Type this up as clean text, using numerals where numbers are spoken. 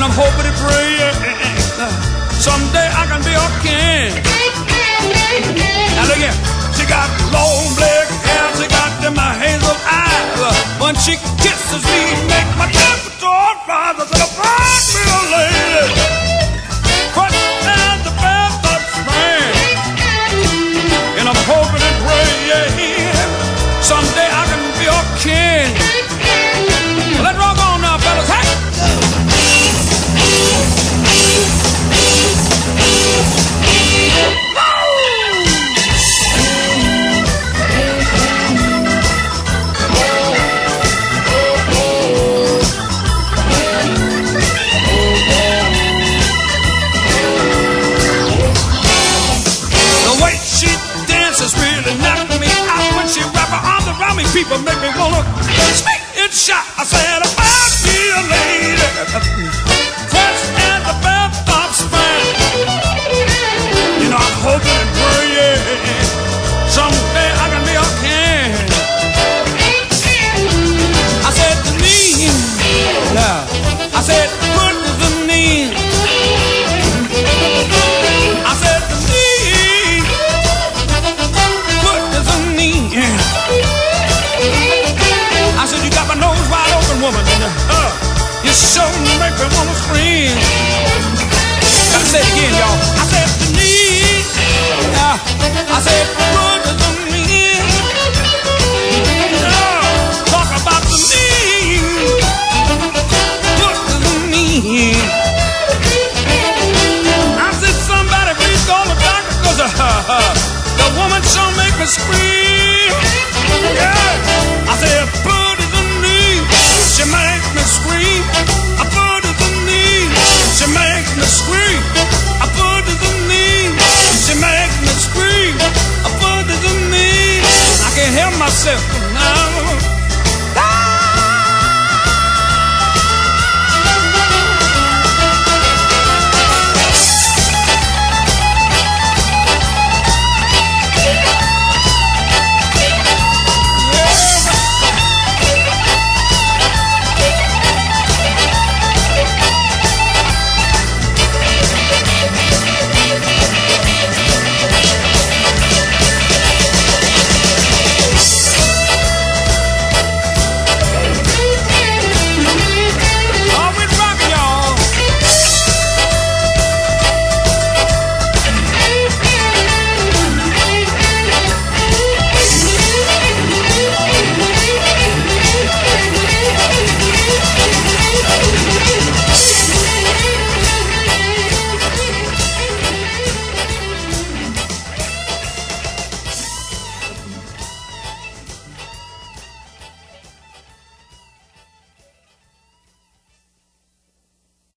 I'm hoping and praying someday I can be a king. Now look here, she got long black hair, she got them hazel eyes. When she kisses me, make my temperature rise. I said, find me a lady, fresh as the best of spring. And I'm hoping and praying someday I can be a king. Let's rock on now, fellas. Hey! The way she dances really knocked me out. When she wrap her arms around me, people make me wanna speak and shout. I said, about me a lady, fresh and the best of spring. You know, I'm hoping and praying someday I can be a king. I said to me, I said, what is the name? I said to me, what is the name? I said, you got my nose wide open, woman. You sure make me wanna scream.